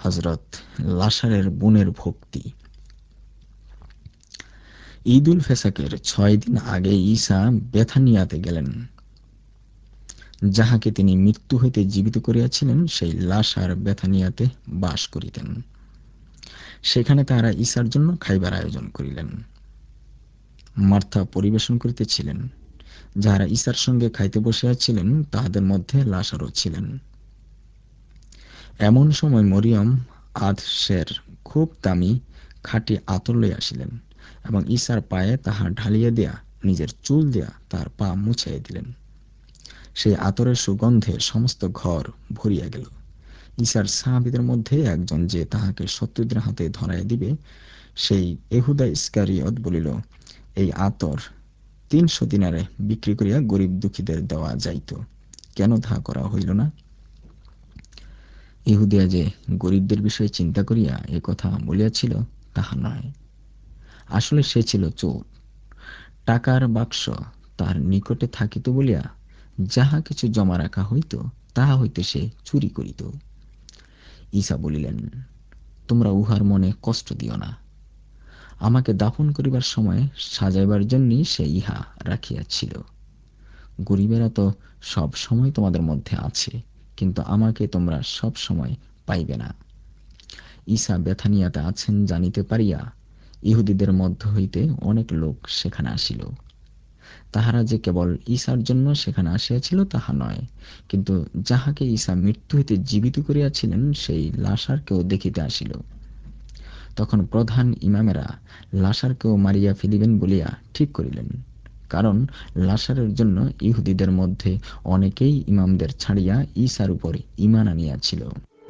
হযরত লাসারের বোনের ভক্তি। ঈদুল ফেসাকের ৬ দিন আগে ঈসা বেথানিয়াতে গেলেন। যাহাকে তিনি মৃত্যু হইতে জীবিত করিয়াছিলেন, সেই লাসার বেথানিয়াতে বাস করিতেন। সেখানে তাহারা ঈসার জন্য খাইবার আয়োজন করিলেন। মার্থা পরিবেশন করিতেছিলেন। যাহারা ঈসার সঙ্গে খাইতে বসিয়াছিলেন, তাহাদের মধ্যে লাসারও ছিলেন। এমন সময় মরিয়ম আদশের খুব দামি খাঁটি আতর লইয়া আসিলেন এবং ঈসার পায়ে তাহা ঢালিয়া দিয়া নিজের চুল দিয়া তাহার পা মুছাইয়া দিলেন। সেই আতরের সুগন্ধে সমস্ত ঘর ভরিয়া গেল। ঈসার সাহাবীদের মধ্যে একজন, যে তাহাকে শত্রুদের হাতে ধরাইয়া দিবে, সেই এহুদা ইস্কারিয়ত বলিল, এই আতর ৩০০ দিনারে বিক্রি করিয়া গরিব দুঃখীদের দেওয়া যাইত, কেন তাহা করা হইল না? ইহুদিয়া যে গরিবদের বিষয়ে চিন্তা করিয়া এ কথা বলিয়াছিল, তাহা নয়। আসলে সে ছিল চোর। টাকার বাক্স তার নিকটে থাকিত বলিয়া যাহা কিছু জমা রাখা হইত, তাহা হইতে সে চুরি করিত। ঈসা বলিলেন, তোমরা উহার মনে কষ্ট দিও না। আমাকে দাফন করিবার সময় সাজাইবার জন্যই সে ইহা রাখিয়াছিল। গরিবেরা তো সব সময় তোমাদের মধ্যে আছে, কিন্তু আমাকে তোমরা সব সময় পাইবে না। ঈসা বেথানিয়াতে আছেন জানিতে পারিয়া ইহুদিদের মধ্য হইতে অনেক লোক সেখানে আসিল। তাহারা যে কেবল ঈসার জন্য সেখানে আসিয়াছিল তাহা নয়, কিন্তু যাহাকে ঈসা মৃত্যু হইতে জীবিত করিয়াছিলেন, সেই লাসারকেও দেখিতে আসিল। তখন প্রধান ইমামেরা লাসারকেও মারিয়া ফেলিবেন বলিয়া ঠিক করিলেন, কারণ লাসারের জন্য ইহুদিদের মধ্যে অনেকেই ইমামদের ছাড়িয়া ঈসার উপর ঈমান আনিয়াছিল।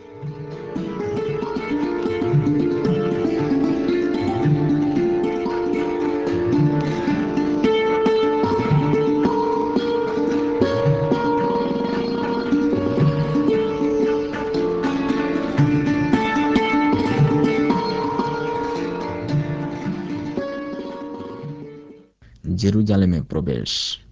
জেরুজালেমে প্রবেশ।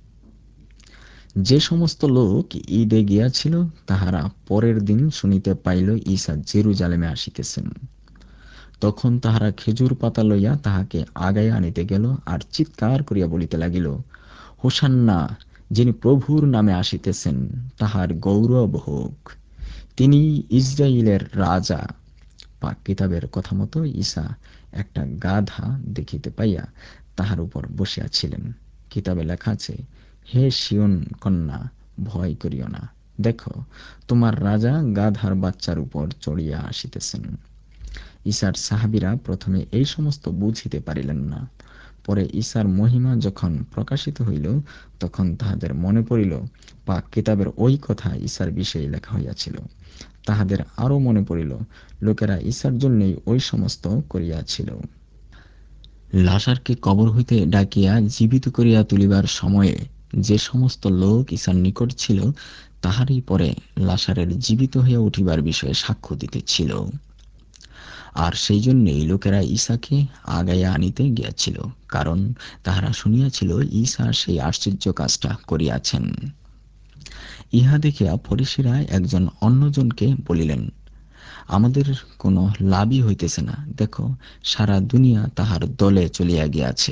যে সমস্ত লোক ঈদে গিয়াছিল, তাহারা পরের দিন শুনিতে পাইল ঈসা জেরুজালেমে আসিতেছেন। তখন তাহারা খেজুর পাতা লইয়া তাহাকে আগাইয়া আনিতে গেল, আর চিৎকার করিয়া বলিতে লাগিল, হোসান্না, যিনি প্রভুর নামে আসিতেছেন, তাহার গৌরব হোক। তিনি ইসরায়েলের রাজা। পাক কিতাবের কথা মতো ঈসা একটা গাধা দেখিতে পাইয়া তাহার উপর বসিয়াছিলেন। কিতাবে লেখা আছে, হে সিয়ন কন্যা, ভয় করিও না, দেখো তোমার রাজা গাধার বাচ্চার উপর চড়িয়া আসিতেছেন। ঈসার সাহাবীরা প্রথমে এই সমস্ত বুঝিতে পারিলেন না। পরে ঈসার মহিমা যখন প্রকাশিত হইল, তখন তাহাদের মনে পড়িল পাক কিতাবের ওই কথা ঈসার বিষয়ে লেখা হইয়াছিল। তাহাদের আরও মনে পড়িল, লোকেরা ঈসার জন্যই ওই সমস্ত করিয়াছিল। লাসারকে কবর হইতে ডাকিয়া জীবিত করিয়া তুলিবার সময়ে যে সমস্ত লোক ঈসার নিকট ছিল, তাহারই পরে লাসারের জীবিত হইয়া উঠিবার বিষয়ে সাক্ষ্য দিতেছিল। আর সেই জন্যেই লোকেরা ঈসাকে আগাইয়া আনিতে গিয়াছিল, কারণ তাহারা শুনিয়াছিল ঈসা সেই আশ্চর্য কাজটা করিয়াছেন। ইহা দেখিয়া ফরিসীরা একজন অন্যজনকে বলিলেন, আমাদের কোনো লাভই হইতেছে না, দেখো সারা দুনিয়া তাহার দলে চলিয়া গিয়াছে।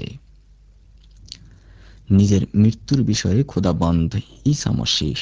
নিজের মৃত্যুর বিষয়ে খোদাবন্ধ ঈসা মসীহ।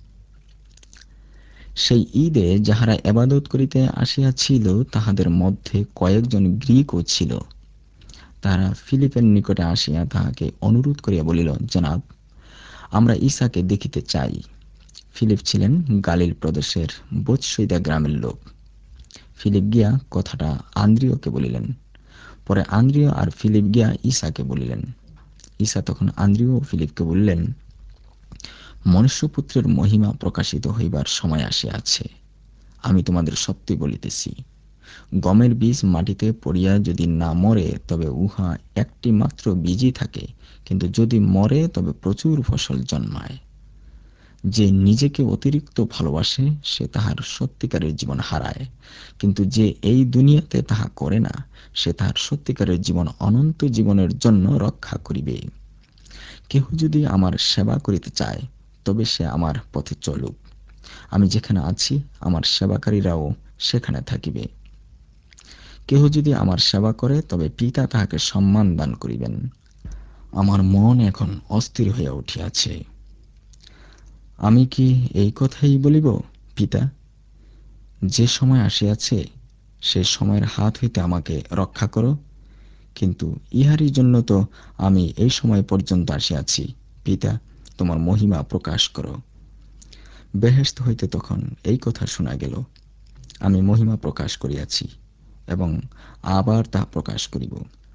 সেই ঈদে যাহারা ইবাদত করিতে আসিয়াছিল, তাহাদের মধ্যে কয়েকজন গ্রীকও ছিল। তাহারা ফিলিপের নিকটে আসিয়া তাহাকে অনুরোধ করিয়া বলিল, জনাব, আমরা ঈসাকে দেখিতে চাই। ফিলিপ ছিলেন গালিল প্রদেশের বৎসইদা গ্রামের লোক। ফিলিপ গিয়া কথাটা আন্দ্রিয়কে বলিলেন। পরে আন্দ্রিয় আর ফিলিপ গিয়া ঈসাকে বলিলেন। ঈসা তখন আন্দ্রিয় ও ফিলিপকে বলিলেন, মনুষ্যপুত্রের মহিমা প্রকাশিত হইবার সময় আসিয়াছে। আমি তোমাদের সত্যি বলিতেছি, গমের বীজ মাটিতে পড়িয়া যদি না মরে, তবে উহা একটি মাত্র বীজই থাকে, কিন্তু যদি মরে তবে প্রচুর ফসল জন্মায়। যে নিজেকে অতিরিক্ত ভালোবাসে, সে তাহার সত্যিকারের জীবন হারায়, কিন্তু যে এই দুনিয়াতে তাহা করে না, সে তাহার সত্যিকারের জীবন অনন্ত জীবনের জন্য রক্ষা করিবে। কেহ যদি আমার সেবা করিতে চায়, তবে সে আমার পথে চলুক। আমি যেখানে আছি, আমার সেবাকারীরাও সেখানে থাকিবে। কেহ যদি আমার সেবা করে, তবে পিতা তাহাকে সম্মান দান করিবেন। আমার মন এখন অস্থির হইয়া উঠিয়াছে। আমি কি এই কথাই বলিব, পিতা, যে সময় আসিয়াছে, সে সময়ের হাত হইতে আমাকে রক্ষা করো। কিন্তু ইহারই জন্য তো আমি এই সময় পর্যন্ত আসিয়াছি। পিতা, তোমার মহিমা প্রকাশ করো। বেহেশত হইতে তখন এই কথা শোনা গেল, আমি মহিমা প্রকাশ করিয়াছি এবং আবার তাহা প্রকাশ করিব।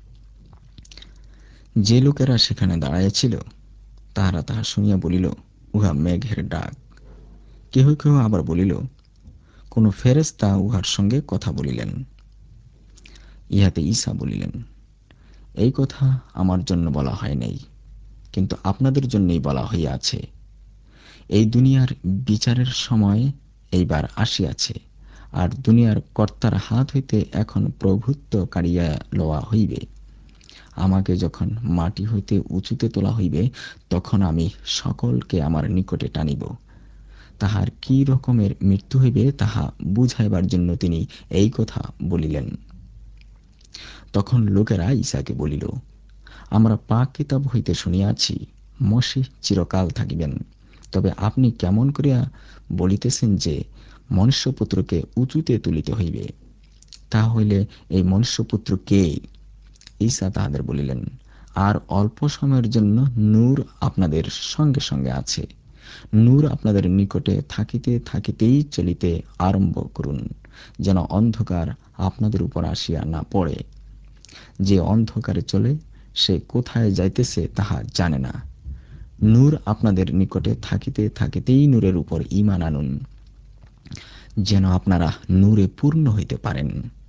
যে লোকেরা সেখানে দাঁড়াইয়াছিল, তাহারা তাহা শুনিয়া বলিল, উহা মেঘের ডাক। কেহ কেহ আবার বলিল, কোন ফেরেশতা উহার সঙ্গে কথা বলিলেন। ইহাতে ঈসা বলিলেন, এই কথা আমার জন্য বলা হয় নাই, কিন্তু আপনাদের জন্যই বলা হইয়াছে। এই দুনিয়ার বিচারের সময় এইবার আসিয়াছে, আর দুনিয়ার কর্তার হাত হইতে এখন প্রভুত্ব কাড়িয়া লওয়া হইবে। আমাকে যখন মাটি হইতে উঁচুতে তোলা হইবে, তখন আমি সকলকে আমার নিকটে টানিব। তাহার কি রকমের মৃত্যু হইবে তাহা বুঝাইবার জন্য তিনি এই কথা বলিলেন। তখন লোকেরা ঈসাকে বলিল, আমরা পাক কিতাব হইতে শুনিয়াছি, মসীহ চিরকাল থাকিবেন। তবে আপনি কেমন করিয়া বলিতেছেন যে মনুষ্যপুত্রকে উঁচুতে তুলিতে হইবে? তাহা হইলে এই মনুষ্যপুত্র কে? ঈসা তাহাদের বলিলেন, আর অল্প সময়ের জন্য নূর আপনাদের সঙ্গে সঙ্গে আছে। নূর আপনাদের নিকটে থাকিতে থাকিতেই চলিতে আরম্ভ করুন, যেন অন্ধকার আপনাদের উপর আসিয়া না পড়ে। যে অন্ধকারে চলে, সে কোথায় যাইতেছে তাহা জানে না। নূর আপনাদের নিকটে থাকিতে থাকিতেই নূরের উপর ঈমান আনুন, যেন আপনারা নূরে পূর্ণ হইতে পারেন।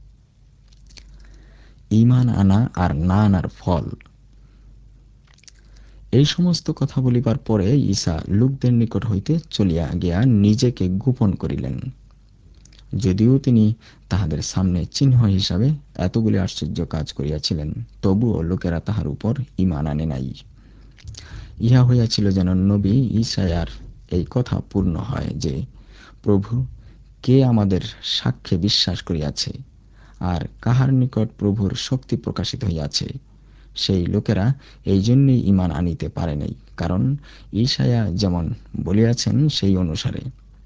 ঈমান আনা আর না আনার ফল। এই সমস্ত কথা বলিবার পরে ঈসা লোকদের নিকট হইতে চলিয়া গিয়া নিজেকে গোপন করিলেন। যদিও তিনি তাহাদের সামনে চিহ্ন হিসাবে এতগুলি আশ্চর্য কাজ করিয়াছিলেন, তবুও লোকেরা তাহার উপর ঈমান আনে নাই। ইহা হইয়াছিল যেন নবী ঈসায়ার এই কথা পূর্ণ হয় যে, প্রভু, কে আমাদের সাক্ষ্যে বিশ্বাস করিয়াছে, আর কাহার নিকট প্রভুর শক্তি প্রকাশিত হইয়াছে? সেই লোকেরা এই জন্যই ঈমান আনিতে পারে নাই, কারণ ঈসায়া যেমন বলিয়াছেন সেই অনুসারে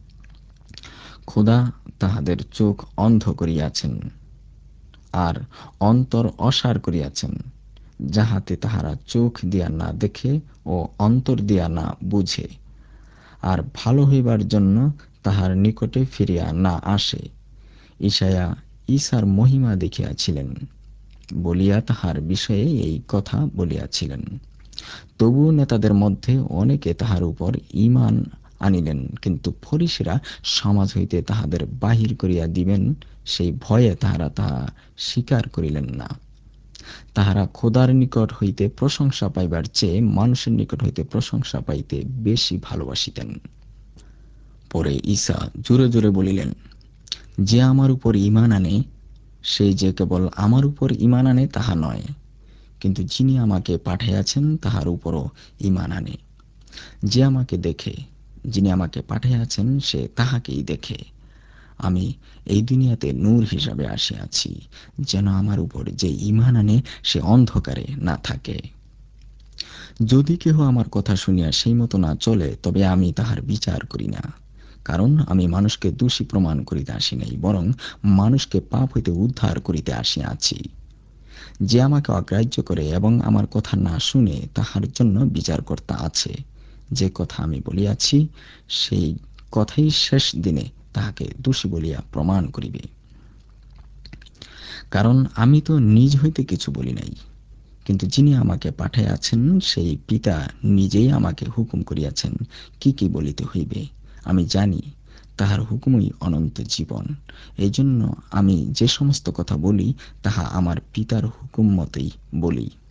খোদা তাহাদের চোখ অন্ধ করিয়াছেন আর অন্তর অসার করিয়াছেন, যাহাতে তাহারা চোখ দিয়া না দেখে ও অন্তর দিয়া না বুঝে, আর ভালো হইবার জন্য তাহার নিকটে ফিরিয়া না আসে। ঈসায়া ঈসার মহিমা দেখিয়াছিলেন বলিয়া তাহার বিষয়ে এই কথা বলিয়াছিলেন। তবুও নেতাদের মধ্যে অনেকে তাহার উপর ঈমান আনিলেন, কিন্তু ফরিসীরা সমাজ হইতে তাহাদের বাহির করিয়া দিবেন সেই ভয়ে তাহারা তাহা স্বীকার করিলেন না। তাহারা খোদার নিকট হইতে প্রশংসা পাইবার চেয়ে মানুষের নিকট হইতে প্রশংসা পাইতে বেশি ভালোবাসিতেন। পরে ঈসা জোরে জোরে বলিলেন, যে আমার উপর ঈমান আনে, সেই যে কেবল আমার উপর ঈমান আনে তাহা নয়, কিন্তু যিনি আমাকে পাঠাইয়াছেন তাহার উপরও ঈমান আনে। যে আমাকে দেখে, যিনি আমাকে পাঠাইয়াছেন সে তাহাকেই দেখে। আমি এই দুনিয়াতে নূর হিসাবে আসিয়াছি, যেন আমার উপর যে ঈমান আনে সে অন্ধকারে না থাকে। যদি কেহ আমার কথা শুনিয়া সেই মতো না চলে, তবে আমি তাহার বিচার করি না, কারণ আমি মানুষকে দোষী প্রমাণ করিতে আসি নাই, বরং মানুষকে পাপ হইতে উদ্ধার করিতে আসিয়াছি। যে আমাকে অগ্রাহ্য করে এবং আমার কথা না শুনে, তাহার জন্য বিচারকর্তা আছে। যে কথা আমি বলিয়াছি, সেই কথাই শেষ দিনে তাহাকে দোষী বলিয়া প্রমাণ করিবে। কারণ আমি তো নিজ হইতে কিছু বলি নাই, কিন্তু যিনি আমাকে পাঠাইয়াছেন সেই পিতা নিজেই আমাকে হুকুম করিয়াছেন কি কি বলিতে হইবে। আমি জানি তাহার হুকুমই অনন্ত জীবন। এই জন্য আমি যে সমস্ত কথা বলি, তাহা আমার পিতার হুকুম মতেই বলি।